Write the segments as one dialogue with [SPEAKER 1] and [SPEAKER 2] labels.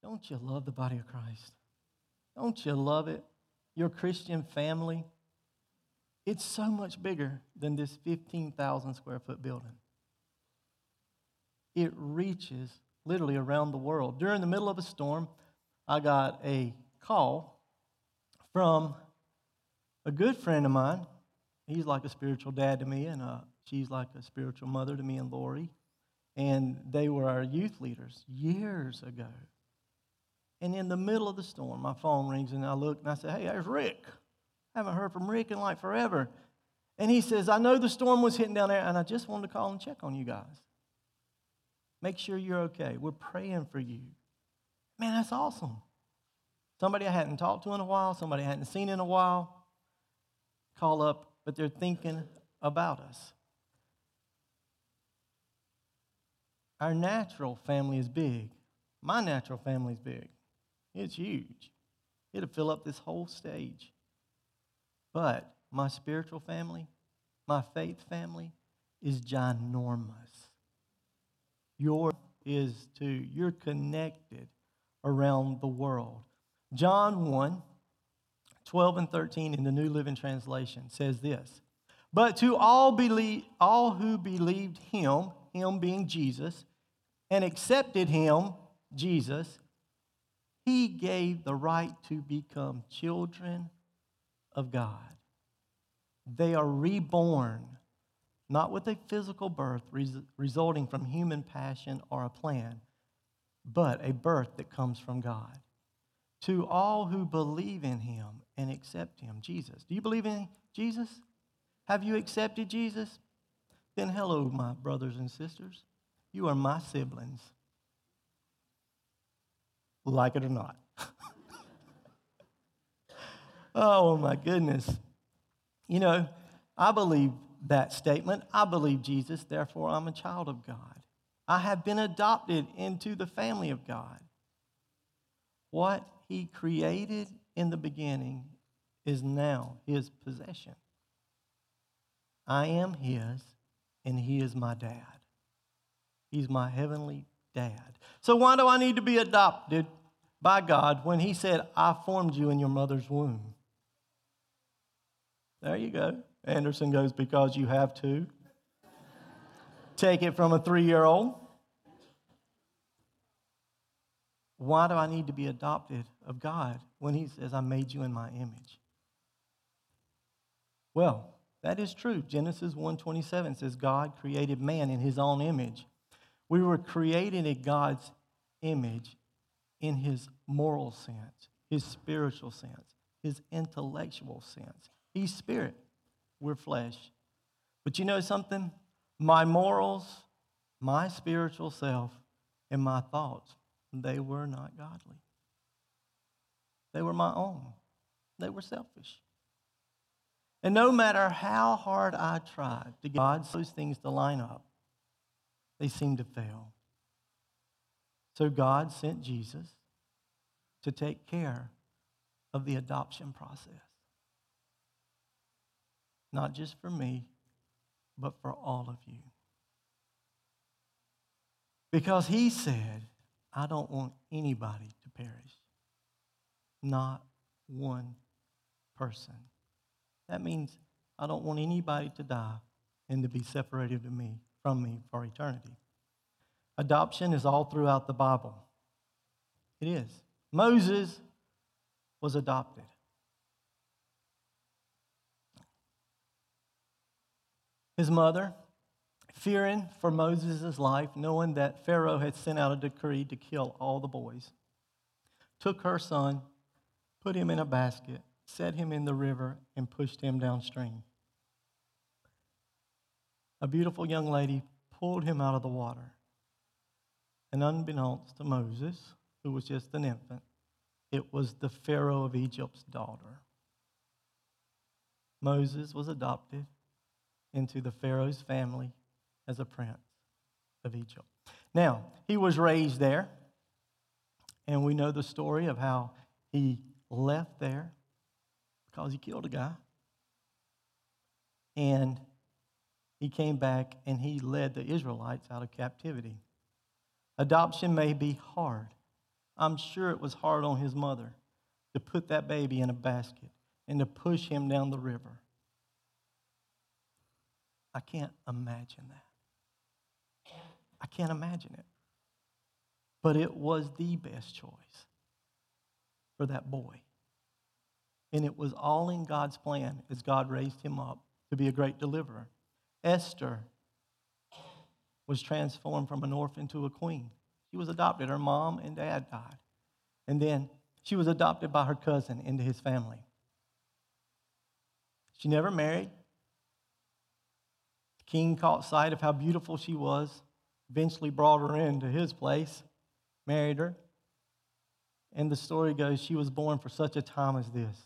[SPEAKER 1] Don't you love the body of Christ? Don't you love it? Your Christian family, it's so much bigger than this 15,000 square foot building. It reaches literally around the world. During the middle of a storm, I got a call from a good friend of mine. He's like a spiritual dad to me, and she's like a spiritual mother to me and Lori. And they were our youth leaders years ago. And in the middle of the storm, my phone rings, and I look, and I say, hey, there's Rick. I haven't heard from Rick in like forever. And he says, I know the storm was hitting down there, and I just wanted to call and check on you guys. Make sure you're okay. We're praying for you. Man, that's awesome. Somebody I hadn't talked to in a while, somebody I hadn't seen in a while, call up, but they're thinking about us. Our natural family is big. My natural family is big. It's huge. It'll fill up this whole stage. But my spiritual family, my faith family, is ginormous. Yours is too. You're connected around the world. John 1, 12 and 13 in the New Living Translation says this. But to all who believed him being Jesus, and accepted him, Jesus, he gave the right to become children of God. They are reborn, not with a physical birth resulting from human passion or a plan, but a birth that comes from God. To all who believe in him and accept him, Jesus. Do you believe in Jesus? Have you accepted Jesus? Then hello, my brothers and sisters. You are my siblings. Like it or not. Oh, my goodness. You know, I believe that statement. I believe Jesus, therefore I'm a child of God. I have been adopted into the family of God. What he created in the beginning is now his possession. I am his, and he is my dad. He's my heavenly dad. So why do I need to be adopted by God when he said, I formed you in your mother's womb? There you go. Anderson goes, because you have to. Take it from a 3-year-old. Why do I need to be adopted of God when he says, I made you in my image? Well, that is true. Genesis 1:27 says God created man in his own image. We were created in God's image in his moral sense, his spiritual sense, his intellectual sense. He's spirit. We're flesh. But you know something? My morals, my spiritual self, and my thoughts, they were not godly. They were my own. They were selfish. And no matter how hard I tried to get those things to line up, they seemed to fail. So God sent Jesus to take care of the adoption process. Not just for me, but for all of you. Because he said, I don't want anybody to perish. Not one person. That means I don't want anybody to die and to be separated from me for eternity. Adoption is all throughout the Bible. It is. Moses was adopted. His mother, fearing for Moses' life, knowing that Pharaoh had sent out a decree to kill all the boys, took her son, put him in a basket, set him in the river, and pushed him downstream. A beautiful young lady pulled him out of the water. And unbeknownst to Moses, who was just an infant, it was the Pharaoh of Egypt's daughter. Moses was adopted into the Pharaoh's family as a prince of Egypt. Now, he was raised there, and we know the story of how he left there because he killed a guy. And he came back and he led the Israelites out of captivity. Adoption may be hard. I'm sure it was hard on his mother to put that baby in a basket and to push him down the river. I can't imagine that. I can't imagine it. But it was the best choice for that boy. And it was all in God's plan as God raised him up to be a great deliverer. Esther was transformed from an orphan to a queen. She was adopted. Her mom and dad died. And then she was adopted by her cousin into his family. She never married. The king caught sight of how beautiful she was, eventually brought her into his place, married her. And the story goes, she was born for such a time as this.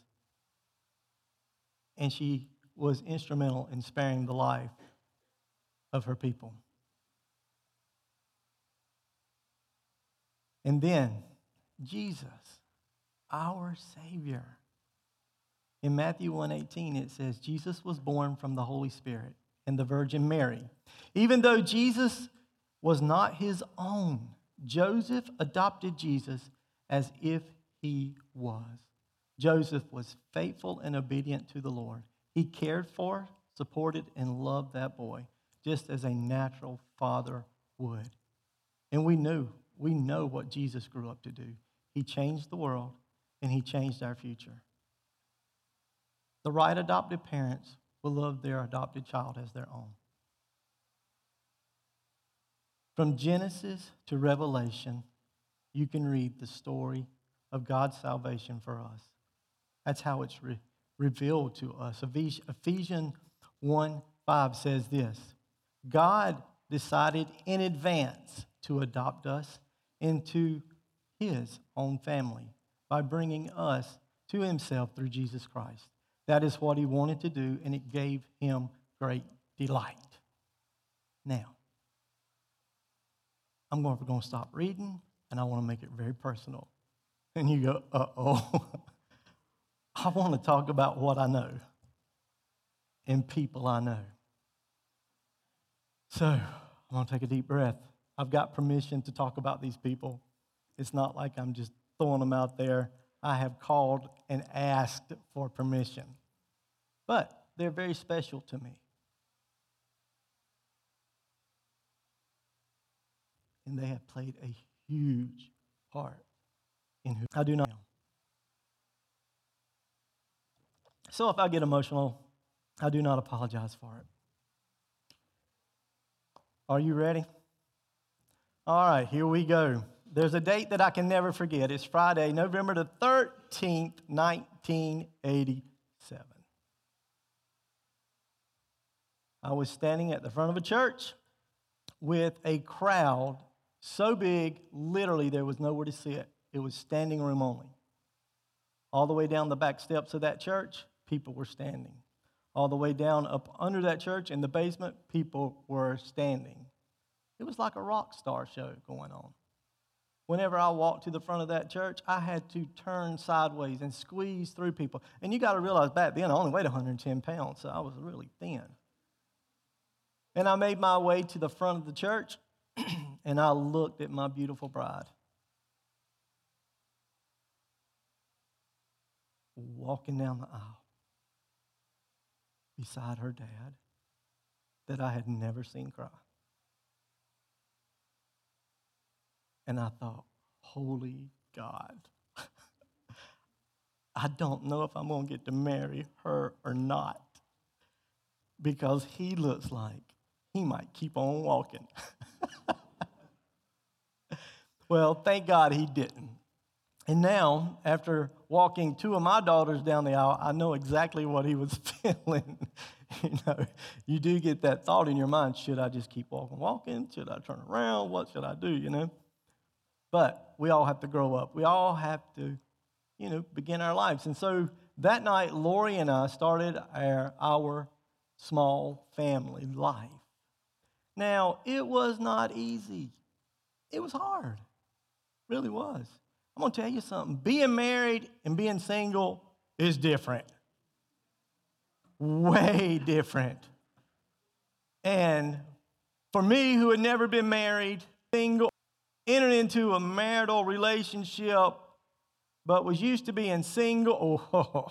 [SPEAKER 1] And she was instrumental in sparing the life of her people. And then Jesus, our Savior. In Matthew 1:18, it says, Jesus was born from the Holy Spirit and the Virgin Mary. Even though Jesus was not his own, Joseph adopted Jesus as if he was. Joseph was faithful and obedient to the Lord. He cared for, supported, and loved that boy, just as a natural father would. And we know what Jesus grew up to do. He changed the world, and he changed our future. The right adopted parents will love their adopted child as their own. From Genesis to Revelation, you can read the story of God's salvation for us. That's how it's revealed to us. Ephesians 1:5 says this: God decided in advance to adopt us into his own family by bringing us to himself through Jesus Christ. That is what he wanted to do, and it gave him great delight. Now, we're going to stop reading, and I want to make it very personal. And you go, uh-oh. I want to talk about what I know and people I know. So I'm going to take a deep breath. I've got permission to talk about these people. It's not like I'm just throwing them out there. I have called and asked for permission. But they're very special to me. And they have played a huge part in who I do not am. So if I get emotional, I do not apologize for it. Are you ready? All right, here we go. There's a date that I can never forget. It's Friday, November the 13th, 1987. I was standing at the front of a church with a crowd so big, literally there was nowhere to sit. It was standing room only. All the way down the back steps of that church, people were standing. All the way down up under that church in the basement, people were standing. It was like a rock star show going on. Whenever I walked to the front of that church, I had to turn sideways and squeeze through people. And you got to realize back then I only weighed 110 pounds, so I was really thin. And I made my way to the front of the church, and I looked at my beautiful bride walking down the aisle beside her dad that I had never seen cry. And I thought, holy God, I don't know if I'm going to get to marry her or not, because he looks like he might keep on walking. Well, thank God he didn't. And now, after walking two of my daughters down the aisle, I know exactly what he was feeling. You do get that thought in your mind, should I just keep walking? Should I turn around? What should I do, But we all have to grow up. We all have to, begin our lives. And so that night, Lori and I started our small family life. Now, it was not easy. It was hard. It really was. I'm going to tell you something. Being married and being single is different. Way different. And for me, who had never been married, single, entered into a marital relationship, but was used to being single.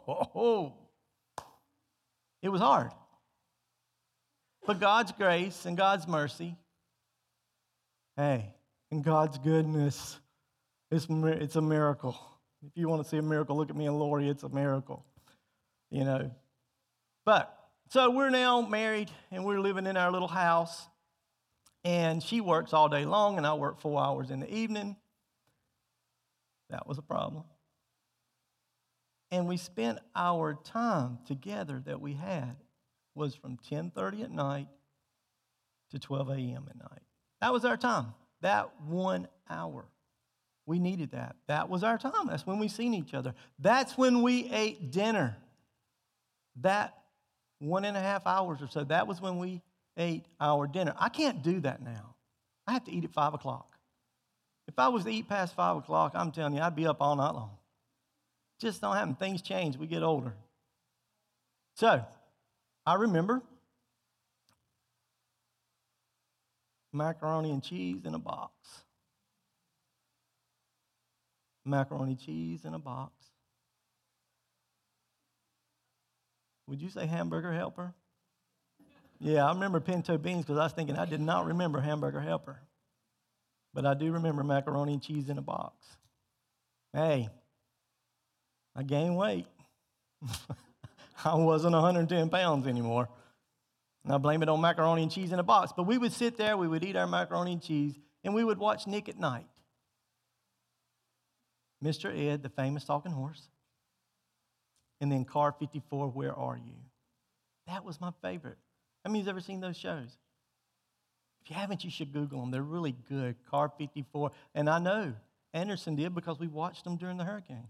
[SPEAKER 1] It was hard. But God's grace and God's mercy, hey, and God's goodness, it's a miracle. If you want to see a miracle, look at me and Lori. It's a miracle, you know. But, so we're now married, and we're living in our little house. And she works all day long, and I work 4 hours in the evening. That was a problem. And we spent our time together that we had was from 10:30 at night to 12 a.m. at night. That was our time, that 1 hour. We needed that. That was our time. That's when we seen each other. That's when we ate dinner. That 1.5 hours or so, that was when we ate our dinner. I can't do that now. I have to eat at 5 o'clock. If I was to eat past 5 o'clock, I'm telling you, I'd be up all night long. Just don't happen. Things change. We get older. So, I remember macaroni and cheese in a box. Macaroni cheese in a box. Would you say hamburger helper? Yeah, I remember pinto beans because I was thinking I did not remember hamburger helper. But I do remember macaroni and cheese in a box. Hey, I gained weight. I wasn't 110 pounds anymore. And I blame it on macaroni and cheese in a box. But we would sit there, we would eat our macaroni and cheese, and we would watch Nick at Night. Mr. Ed, the famous talking horse. And then Car 54, Where Are You? That was my favorite. How many of you ever seen those shows? If you haven't, you should Google them. They're really good. Car 54. And I know Anderson did because we watched them during the hurricane.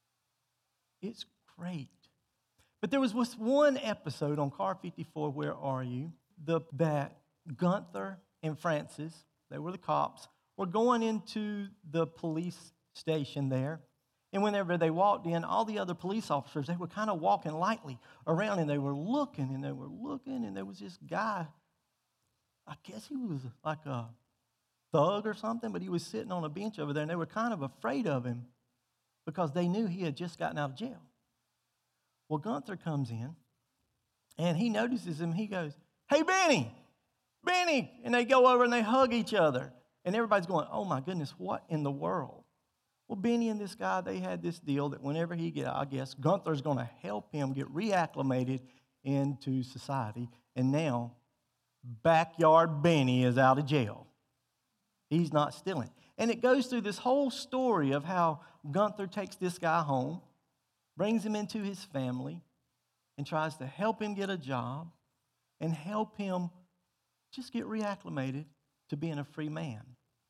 [SPEAKER 1] It's great. But there was this one episode on Car 54, Where Are You? That Gunther and Francis, they were the cops, were going into the police station there. And whenever they walked in, all the other police officers, they were kind of walking lightly around, and they were looking, and they were looking, and there was this guy, I guess he was like a thug or something, but he was sitting on a bench over there, and they were kind of afraid of him because they knew he had just gotten out of jail. Well, Gunther comes in, and he notices him. He goes, "Hey, Benny, Benny!" And they go over and they hug each other. And everybody's going, "Oh, my goodness, what in the world?" Well, Benny and this guy, they had this deal that whenever he get out, I guess, Gunther's going to help him get reacclimated into society. And now, Backyard Benny is out of jail. He's not stealing. And it goes through this whole story of how Gunther takes this guy home, brings him into his family, and tries to help him get a job and help him just get reacclimated to being a free man.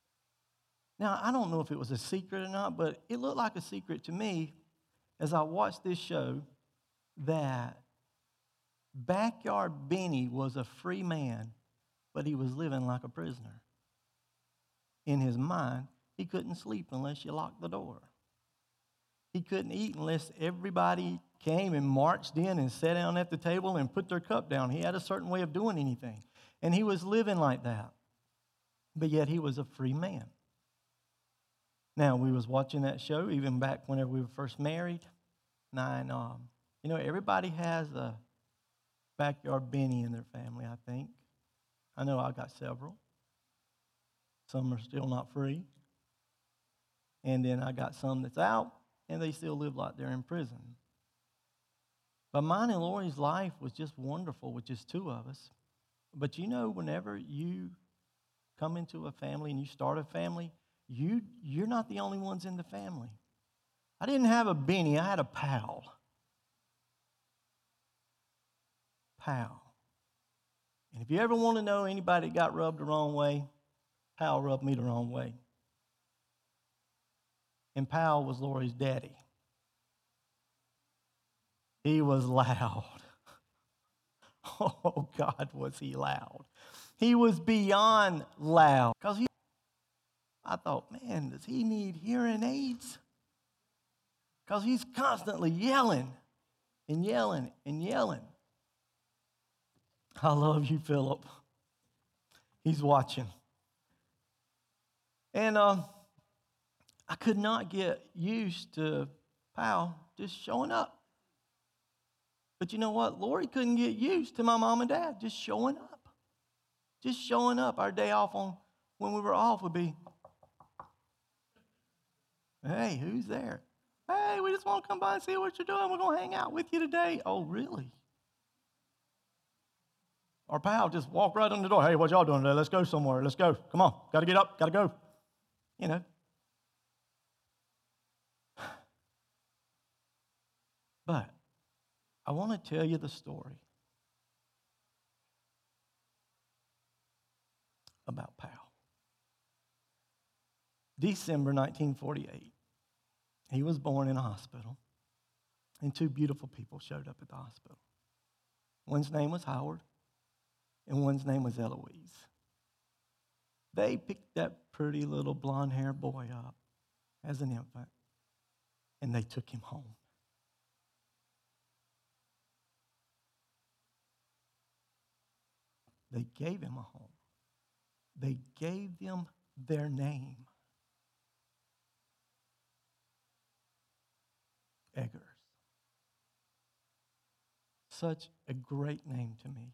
[SPEAKER 1] Now, I don't know if it was a secret or not, but it looked like a secret to me as I watched this show that Backyard Benny was a free man, but he was living like a prisoner. In his mind, he couldn't sleep unless you locked the door. He couldn't eat unless everybody came and marched in and sat down at the table and put their cup down. He had a certain way of doing anything, and he was living like that. But yet he was a free man. Now, we was watching that show even back whenever we were first married. And everybody has a Backyard Benny in their family, I think. I know I got several. Some are still not free. And then I got some that's out, and they still live like they're in prison. But mine and Lori's life was just wonderful with just two of us. But whenever you come into a family and you start a family, you're not the only ones in the family. I didn't have a Benny, I had a pal. Pal. And if you ever want to know anybody that got rubbed the wrong way, Pal rubbed me the wrong way. And Pal was Lori's daddy. He was loud. Oh, God, was he loud. He was beyond loud. Because I thought, man, does he need hearing aids? Because he's constantly yelling and yelling and yelling. I love you, Philip. He's watching. And I could not get used to Pal just showing up. But you know what? Lori couldn't get used to my mom and dad just showing up. Just showing up. Our day off when we were off would be, hey, who's there? Hey, we just want to come by and see what you're doing. We're going to hang out with you today. Oh, really? Our pal just walked right in the door. Hey, what y'all doing today? Let's go somewhere. Let's go. Come on. Got to get up. Got to go. You know. But I want to tell you the story about Pal. December 1948. He was born in a hospital, and two beautiful people showed up at the hospital. One's name was Howard, and one's name was Eloise. They picked that pretty little blonde-haired boy up as an infant, and they took him home. They gave him a home. They gave them their name. Eggers. Such a great name to me.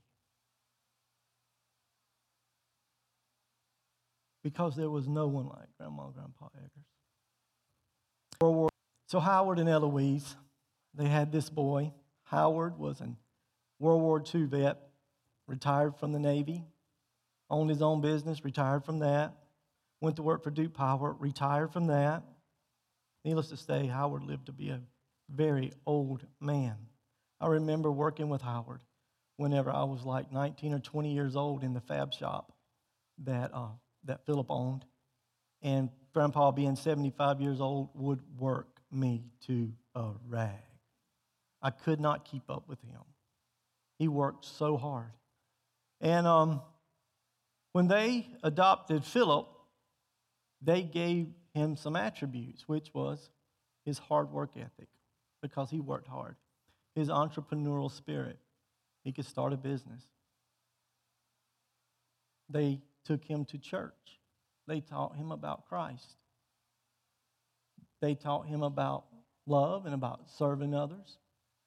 [SPEAKER 1] Because there was no one like Grandma and Grandpa Eggers. So Howard and Eloise, they had this boy. Howard was a World War II vet, retired from the Navy, owned his own business, retired from that, went to work for Duke Power, retired from that. Needless to say, Howard lived to be a very old man. I remember working with Howard whenever I was like 19 or 20 years old in the fab shop that Philip owned. And Grandpa, being 75 years old, would work me to a rag. I could not keep up with him. He worked so hard. And when they adopted Philip, they gave him some attributes, which was his hard work ethic, because he worked hard. His entrepreneurial spirit. He could start a business. They took him to church. They taught him about Christ. They taught him about love and about serving others.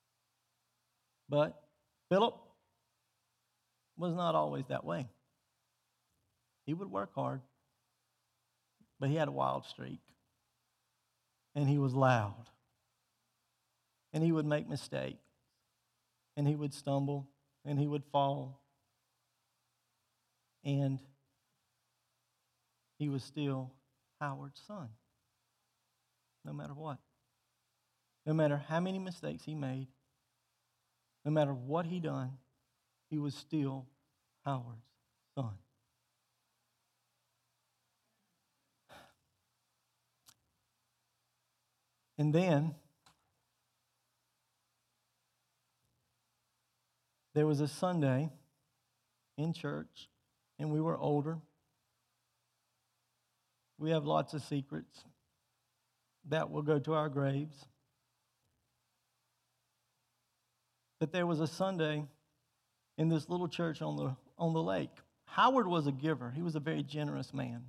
[SPEAKER 1] But Philip was not always that way. He would work hard, but he had a wild streak. And he was loud. And he would make mistakes. And he would stumble. And he would fall. And he was still Howard's son. No matter what. No matter how many mistakes he made. No matter what he done, he was still Howard's son. And then there was a Sunday in church, and we were older. We have lots of secrets that will go to our graves. But there was a Sunday in this little church on the lake. Howard was a giver. He was a very generous man.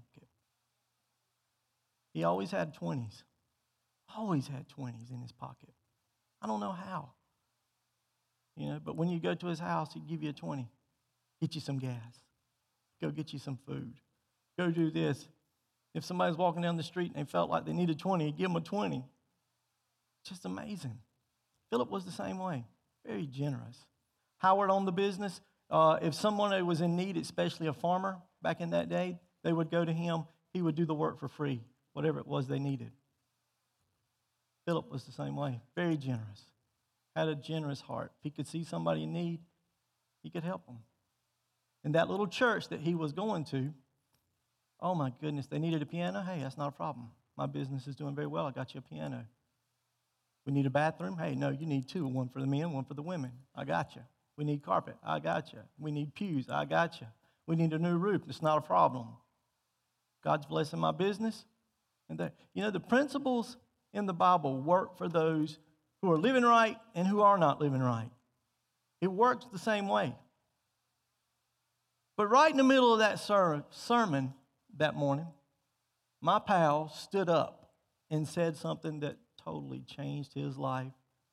[SPEAKER 1] He always had 20s. Always had 20s in his pocket. I don't know how. But when you go to his house, he'd give you a 20. Get you some gas. Go get you some food. Go do this. If somebody's walking down the street and they felt like they needed 20, he'd give them a 20. Just amazing. Philip was the same way. Very generous. Howard owned the business. If someone was in need, especially a farmer back in that day, they would go to him. He would do the work for free, whatever it was they needed. Philip was the same way. Very generous. Had a generous heart. If he could see somebody in need, he could help them. And that little church that he was going to, oh my goodness, they needed a piano? Hey, that's not a problem. My business is doing very well. I got you a piano. We need a bathroom? Hey, no, you need two. One for the men, one for the women. I got you. We need carpet. I got you. We need pews. I got you. We need a new roof. It's not a problem. God's blessing my business. And the principles in the Bible work for those who are living right and who are not living right. It works the same way. But right in the middle of that sermon that morning, my pal stood up and said something that totally changed his life.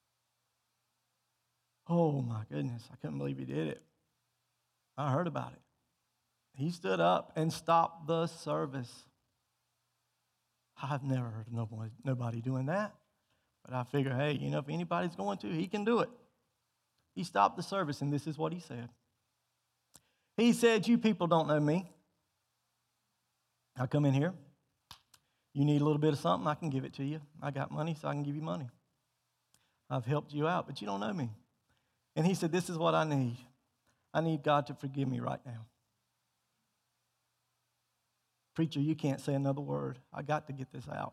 [SPEAKER 1] Oh my goodness, I couldn't believe he did it. I heard about it. He stood up and stopped the service. I've never heard of nobody doing that. But I figure, hey, if anybody's going to, he can do it. He stopped the service, and this is what he said. He said, you people don't know me. I come in here. You need a little bit of something, I can give it to you. I got money, so I can give you money. I've helped you out, but you don't know me. And he said, this is what I need. I need God to forgive me right now. Preacher, you can't say another word. I got to get this out.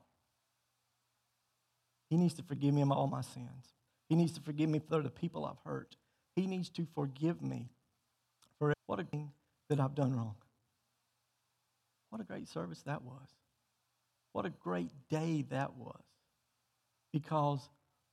[SPEAKER 1] He needs to forgive me of all my sins. He needs to forgive me for the people I've hurt. He needs to forgive me for what a thing that I've done wrong. What a great service that was. What a great day that was. Because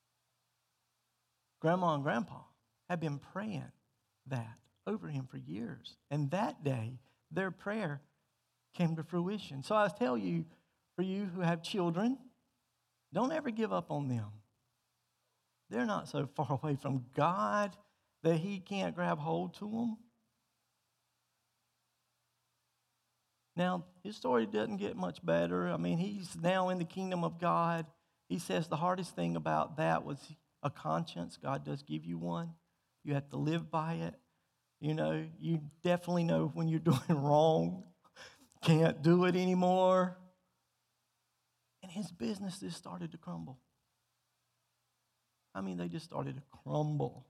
[SPEAKER 1] Grandma and Grandpa had been praying that over him for years. And that day, their prayer came to fruition. So I tell you, for you who have children, don't ever give up on them. They're not so far away from God that he can't grab hold to them. Now, his story doesn't get much better. I mean, he's now in the kingdom of God. He says the hardest thing about that was a conscience. God does give you one. You have to live by it. You definitely know when you're doing wrong. Can't do it anymore. And his business just started to crumble. I mean, they just started to crumble.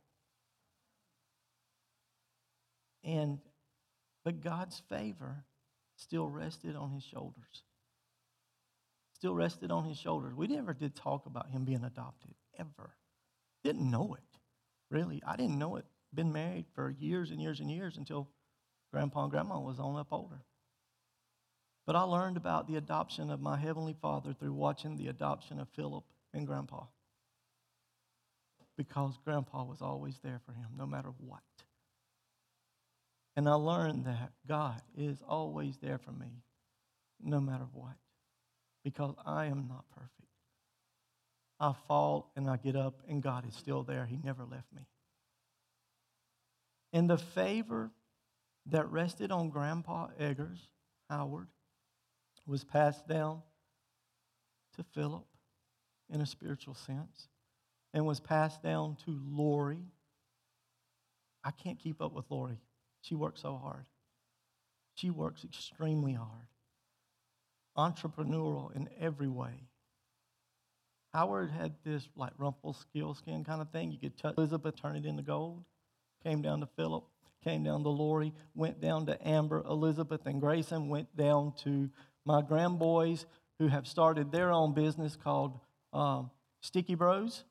[SPEAKER 1] But God's favor still rested on his shoulders. Still rested on his shoulders. We never did talk about him being adopted, ever. Didn't know it, really. I didn't know it. Been married for years and years and years until Grandpa and Grandma was on up older. But I learned about the adoption of my Heavenly Father through watching the adoption of Philip and Grandpa. Because Grandpa was always there for him, no matter what. And I learned that God is always there for me, no matter what. Because I am not perfect. I fall and I get up and God is still there. He never left me. And the favor that rested on Grandpa Eggers, Howard, was passed down to Philip in a spiritual sense and was passed down to Lori. I can't keep up with Lori. She works so hard. She works extremely hard. Entrepreneurial in every way. Howard had this like Rumpelstiltskin kind of thing. You could touch Elizabeth, turn it into gold. Came down to Philip, came down to Lori, went down to Amber, Elizabeth, and Grayson, went down to my grandboys who have started their own business called Sticky Bros.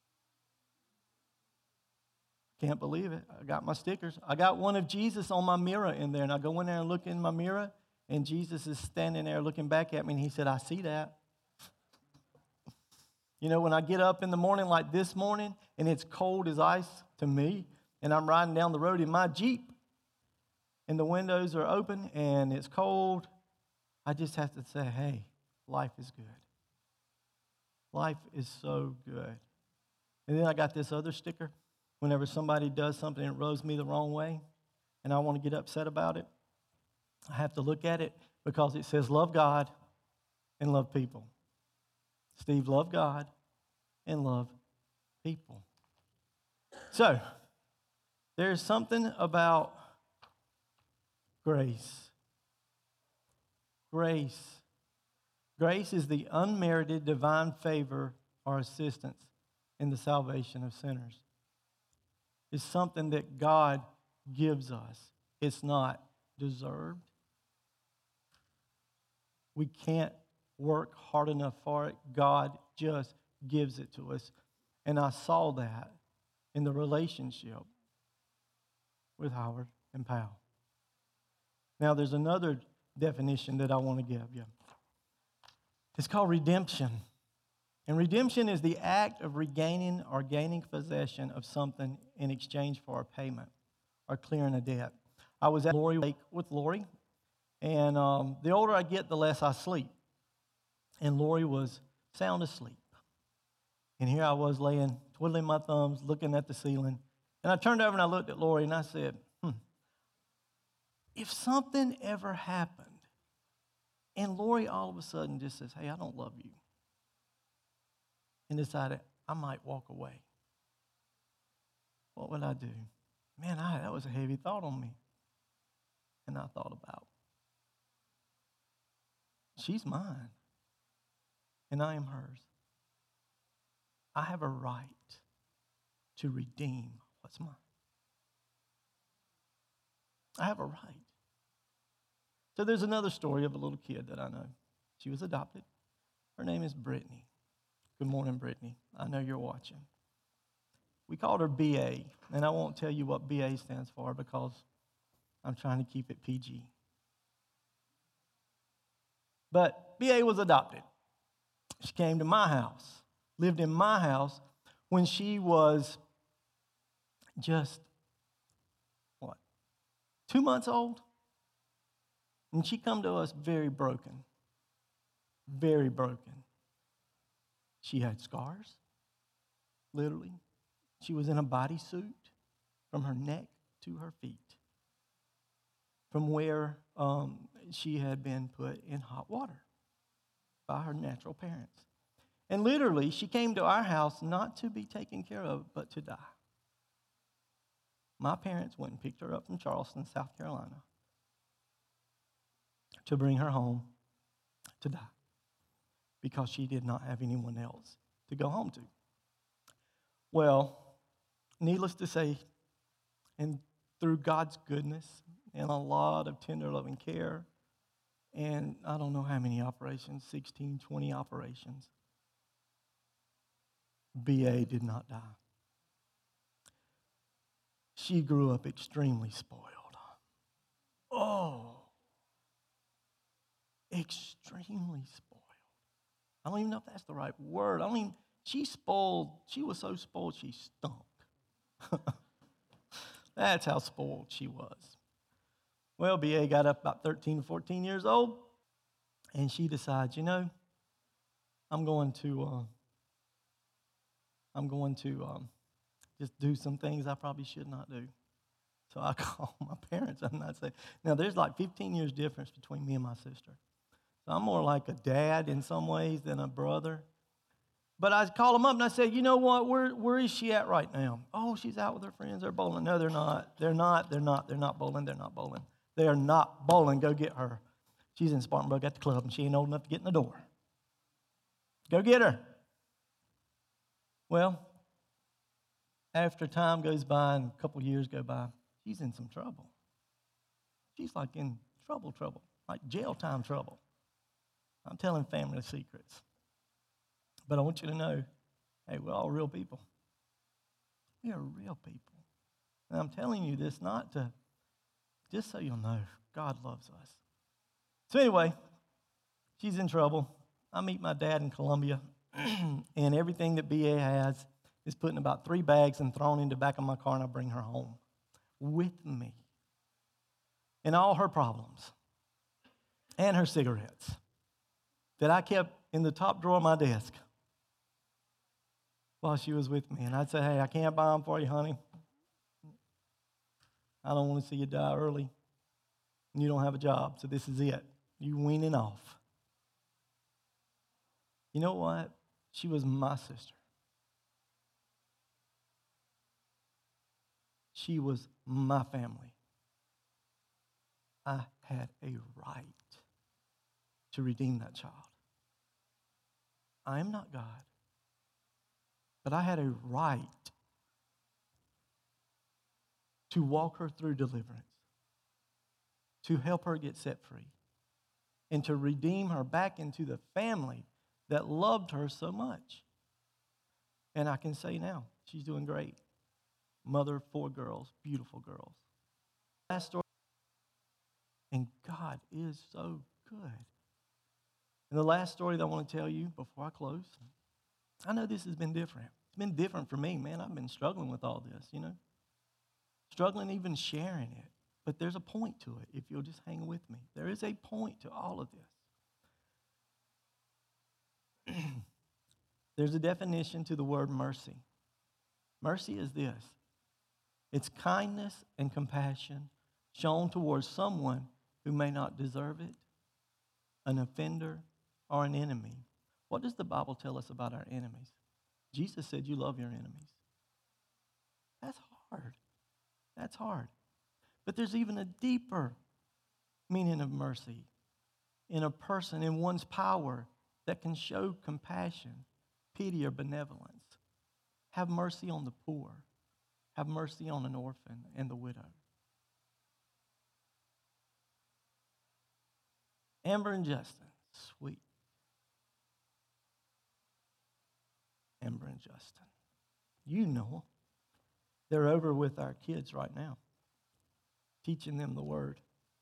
[SPEAKER 1] Can't believe it. I got my stickers. I got one of Jesus on my mirror in there, and I go in there and look in my mirror, and Jesus is standing there looking back at me, and he said, I see that. When I get up in the morning like this morning, and it's cold as ice to me, and I'm riding down the road in my Jeep, and the windows are open, and it's cold, I just have to say, hey, life is good. Life is so good. And then I got this other sticker. Whenever somebody does something that rubs me the wrong way, and I want to get upset about it, I have to look at it because it says love God and love people. Steve, love God and love people. So, there's something about grace. Grace. Grace is the unmerited divine favor or assistance in the salvation of sinners. It's something that God gives us. It's not deserved. We can't work hard enough for it. God just gives it to us. And I saw that in the relationship with Howard and Powell. Now, there's another definition that I want to give you. It's called redemption. And redemption is the act of regaining or gaining possession of something in exchange for a payment or clearing a debt. I was at Lori Lake with Lori, and the older I get, the less I sleep. and Lori was sound asleep. And here I was laying, twiddling my thumbs, looking at the ceiling. And I turned over and I looked at Lori and I said, if something ever happened and Lori all of a sudden just says, hey, I don't love you, and decided I might walk away, what would I do? Man, that was a heavy thought on me. And I thought about, she's mine, and I am hers. I have a right to redeem what's mine. I have a right. So there's another story of a little kid that I know. She was adopted. Her name is Brittany. Good morning, Brittany. I know you're watching. We called her BA, and I won't tell you what BA stands for because I'm trying to keep it PG. But BA was adopted. She came to my house, lived in my house when she was just, 2 months old? And she come to us very broken, very broken. She had scars, literally. She was in a bodysuit from her neck to her feet, from where she had been put in hot water by her natural parents. And literally, she came to our house not to be taken care of, but to die. My parents went and picked her up from Charleston, South Carolina, to bring her home to die because she did not have anyone else to go home to. Well, needless to say, and through God's goodness and a lot of tender loving care, and I don't know how many operations, 16, 20 operations, BA did not die. She grew up extremely spoiled. Oh, extremely spoiled. I don't even know if that's the right word. She was so spoiled she stunk. That's how spoiled she was. Well, BA got up about 13, 14 years old, and she decides, I'm going to just do some things I probably should not do. So I call my parents and I say, now there's like 15 years difference between me and my sister. So I'm more like a dad in some ways than a brother. But I call them up and I say, you know what, where is she at right now? Oh, she's out with her friends, they're bowling. No, they're not. They're not bowling. They are not bowling. Go get her. She's in Spartanburg at the club and she ain't old enough to get in the door. Go get her. Well, after time goes by and a couple years go by, she's in some trouble. She's like in trouble, like jail time trouble. I'm telling family secrets. But I want you to know, hey, we're all real people. We are real people. And I'm telling you this not to, just so you'll know, God loves us. So anyway, she's in trouble. I meet my dad in Columbia, and everything that BA has is put in about 3 bags and thrown in the back of my car, and I bring her home with me. And all her problems and her cigarettes that I kept in the top drawer of my desk while she was with me. And I'd say, hey, I can't buy them for you, honey. I don't want to see you die early. And you don't have a job, so this is it. You weaning off. You know what? She was my sister. She was my family. I had a right to redeem that child. I am not God, but I had a right to walk her through deliverance, to help her get set free, and to redeem her back into the family that loved her so much. And I can say now, she's doing great. Mother of 4 girls, beautiful girls. Last story. And God is so good. And the last story that I want to tell you before I close, I know this has been different. It's been different for me, man. I've been struggling with all this, Struggling even sharing it. But there's a point to it if you'll just hang with me. There is a point to all of this. There's a definition to the word mercy. Mercy is this: it's kindness and compassion shown towards someone who may not deserve it, an offender, or an enemy. What does the Bible tell us about our enemies? Jesus said, you love your enemies. That's hard. That's hard. But there's even a deeper meaning of mercy in a person, in one's power, that can show compassion, pity, or benevolence. Have mercy on the poor. Have mercy on an orphan and the widow. Amber and Justin, sweet. Amber and Justin. You know them. They're over with our kids right now, teaching them the word.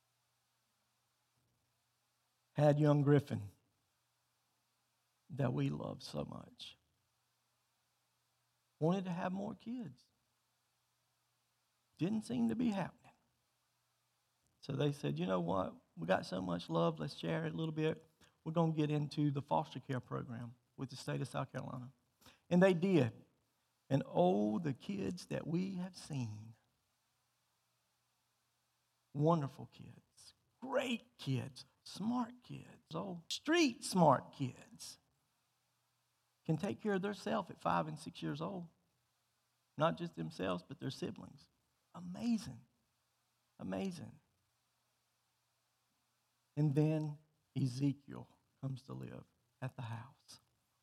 [SPEAKER 1] Had young Griffin that we love so much. Wanted to have more kids. Didn't seem to be happening. So they said, you know what? We got so much love. Let's share it a little bit. We're going to get into the foster care program with the state of South Carolina. And they did. And oh, the kids that we have seen. Wonderful kids. Great kids. Smart kids. Oh, street smart kids. Can take care of themselves at 5 and 6 years old. Not just themselves, but their siblings. Amazing. Amazing. And then Ezekiel comes to live at the house.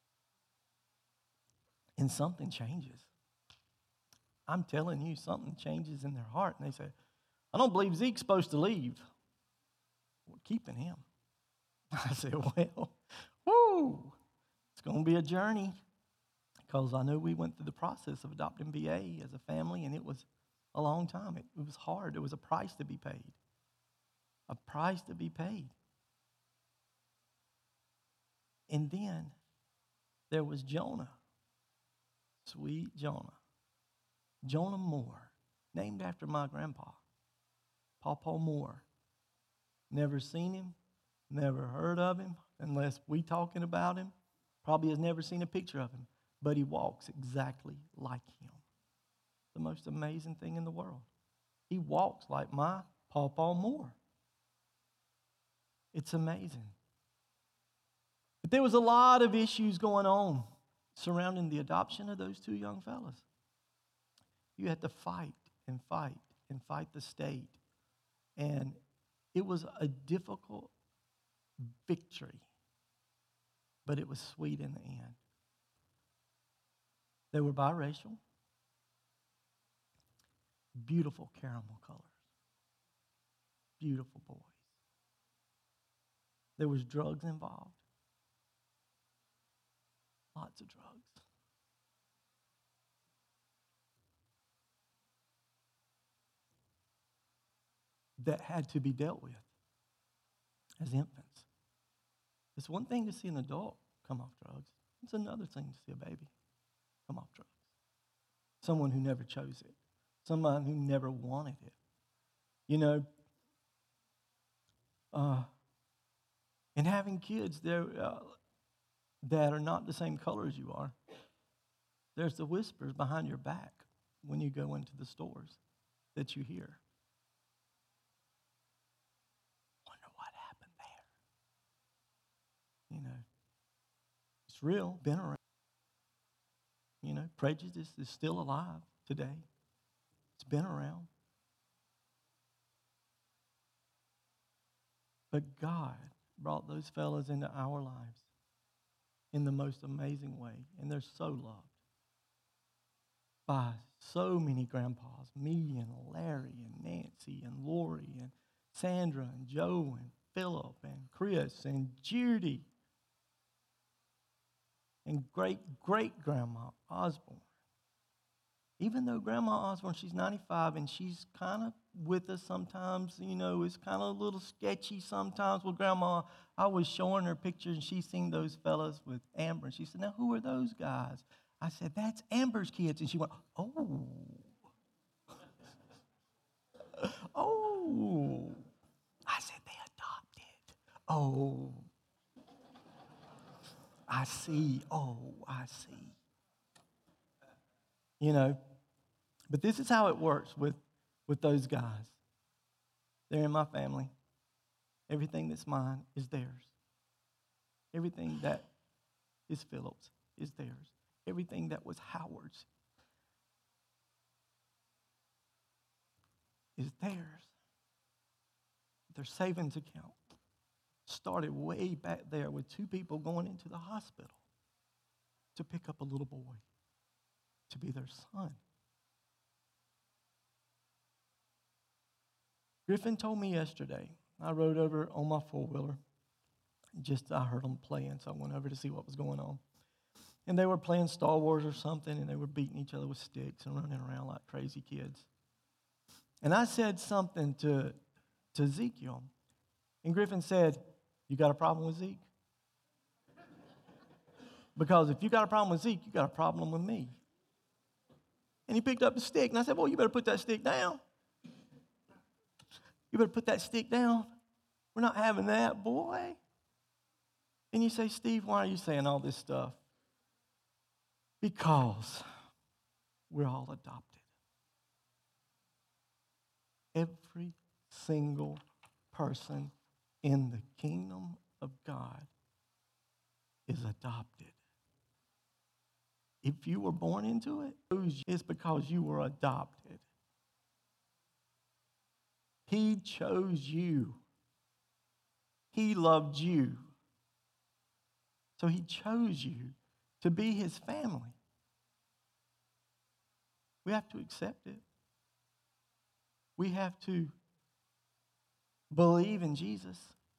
[SPEAKER 1] And something changes. I'm telling you, something changes in their heart. And they say, I don't believe Zeke's supposed to leave. We're keeping him. I said, well, whoo, it's going to be a journey. Because I know we went through the process of adopting BA as a family, and it was a long time. It was hard. There was a price to be paid. A price to be paid. And then there was Jonah. Sweet Jonah. Jonah Moore, named after my grandpa, Pawpaw Moore. Never seen him, never heard of him, unless we talking about him. Probably has never seen a picture of him, but he walks exactly like him. The most amazing thing in the world. He walks like my Pawpaw Moore. It's amazing. But there was a lot of issues going on surrounding the adoption of those two young fellas. You had to fight and fight and fight the state. And it was a difficult victory, but it was sweet in the end. They were biracial, beautiful caramel colors, beautiful boys. There was drugs involved, lots of drugs. That had to be dealt with as infants. It's one thing to see an adult come off drugs. It's another thing to see a baby come off drugs. Someone who never chose it. Someone who never wanted it. You know, and having kids there that are not the same color as you are, there's the whispers behind your back when you go into the stores that you hear. Wonder what happened there. You know, it's real, been around. You know, prejudice is still alive today. It's been around. But God brought those fellas into our lives in the most amazing way. And they're so loved by so many grandpas, me and Larry and Nancy and Lori and Sandra and Joe and Philip and Chris and Judy and great-great-grandma Osborne. Even though Grandma Osborne, she's 95 and she's kind of with us sometimes, you know, it's kind of a little sketchy sometimes with Grandma. I was showing her pictures and she seen those fellas with Amber. And she said, now, who are those guys? I said, that's Amber's kids. And she went, oh. Oh. I said, they adopted. Oh. I see. Oh, I see. You know, but this is how it works with those guys. They're in my family. Everything that's mine is theirs. Everything that is Philip's is theirs. Everything that was Howard's is theirs. Their savings account started way back there with two people going into the hospital to pick up a little boy to be their son. Griffin told me yesterday, I rode over on my four-wheeler. I heard them playing, so I went over to see what was going on. And they were playing Star Wars or something, and they were beating each other with sticks and running around like crazy kids. And I said something to Ezekiel. And Griffin said, "You got a problem with Zeke?" Because if you got a problem with Zeke, you got a problem with me. And he picked up the stick, and I said, "Well, you better put that stick down. You better put that stick down. We're not having that, boy." And you say, "Steve, why are you saying all this stuff?" Because we're all adopted. Every single person in the kingdom of God is adopted. If you were born into it, it's because you were adopted. He chose you. He loved you. So he chose you to be his family. We have to accept it. We have to believe in Jesus.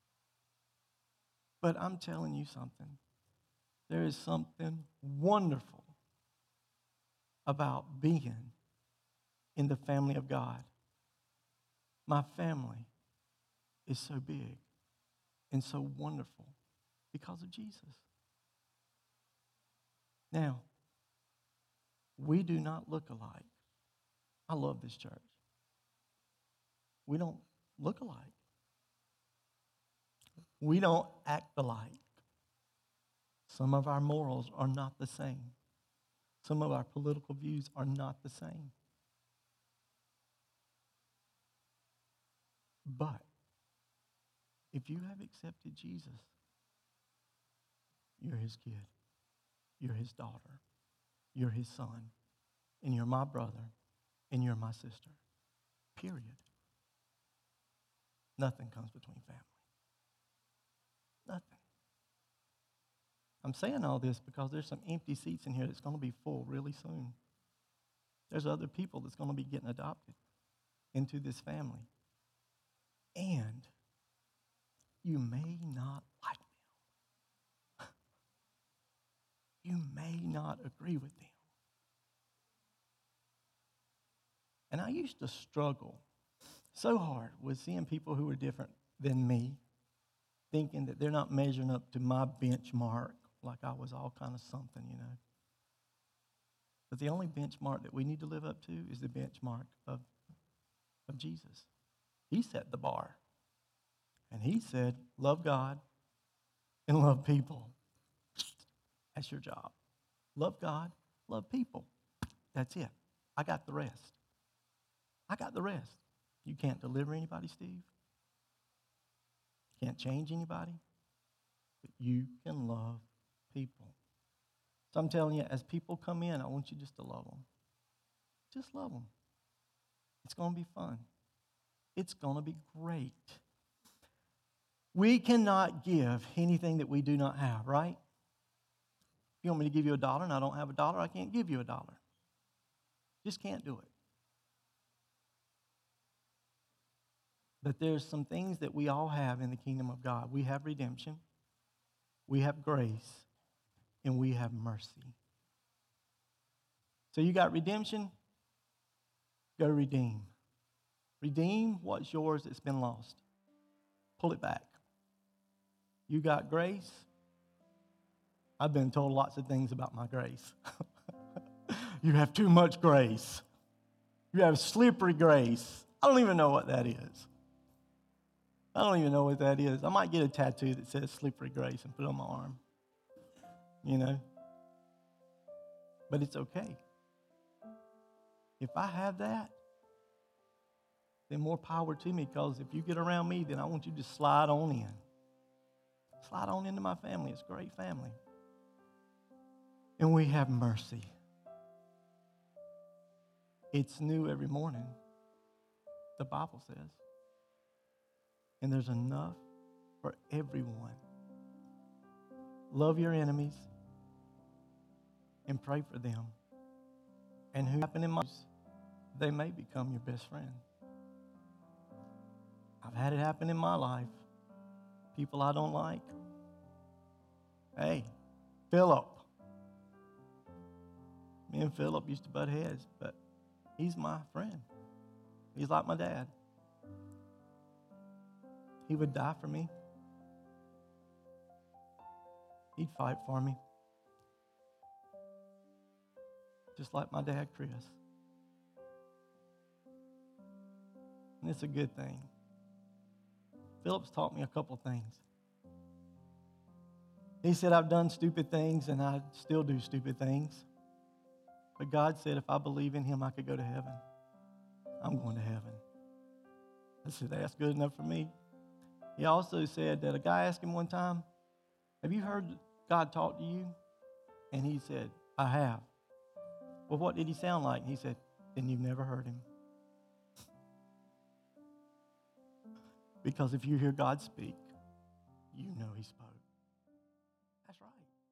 [SPEAKER 1] But I'm telling you something. There is something wonderful about being in the family of God. My family is so big and so wonderful because of Jesus. Now, we do not look alike. I love this church. We don't look alike. We don't act alike. Some of our morals are not the same. Some of our political views are not the same. But if you have accepted Jesus, you're his kid. You're his daughter. You're his son. And you're my brother. And you're my sister. Period. Nothing comes between family. Nothing. I'm saying all this because there's some empty seats in here that's going to be full really soon. There's other people that's going to be getting adopted into this family. And you may not like them. You may not agree with them. And I used to struggle so hard with seeing people who were different than me, thinking that they're not measuring up to my benchmark, like I was all kind of something, you know. But the only benchmark that we need to live up to is the benchmark of Jesus. He set the bar. And he said, love God and love people. That's your job. Love God, love people. That's it. I got the rest. I got the rest. You can't deliver anybody, Steve. Can't change anybody. But you can love people. So I'm telling you, as people come in, I want you just to love them. Just love them. It's going to be fun. It's going to be great. We cannot give anything that we do not have, right? If you want me to give you $1 and I don't have $1, I can't give you $1. Just can't do it. But there's some things that we all have in the kingdom of God. We have redemption, we have grace, and we have mercy. So you got redemption, go redeem. Redeem what's yours that's been lost. Pull it back. You got grace. I've been told lots of things about my grace. You have too much grace. You have slippery grace. I don't even know what that is. I don't even know what that is. I might get a tattoo that says slippery grace and put it on my arm. you know. But it's okay. If I have that, then more power to me, because if you get around me, then I want you to slide on in. Slide on into my family. It's a great family. And we have mercy. It's new every morning, the Bible says. And there's enough for everyone. Love your enemies and pray for them. And who happen in my life, they may become your best friend. I've had it happen in my life. People I don't like. Hey, Philip. Me and Philip used to butt heads, but he's my friend. He's like my dad. He would die for me. He'd fight for me. Just like my dad, Chris. And it's a good thing. Philip's taught me a couple things. He said, I've done stupid things and I still do stupid things. But God said if I believe in him, I could go to heaven. I'm going to heaven. I said, that's good enough for me. He also said that a guy asked him one time, have you heard God talk to you? And he said, I have. Well, what did he sound like? And he said, then you've never heard him. Because if you hear God speak, you know he spoke. That's right.